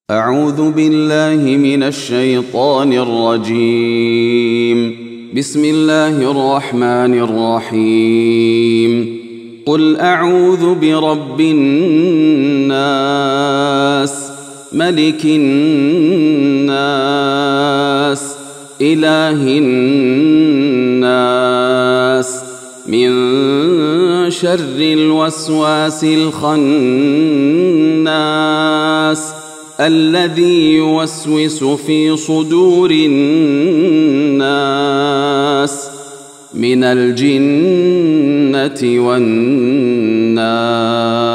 أعوذ بالله من الشيطان الرجيم. بسم الله الرحمن الرحيم. قل أعوذ برب الناس ملك الناس إله الناس من شر الوسواس الخناس الذي يوسوس في صدور الناس من الجنة والناس.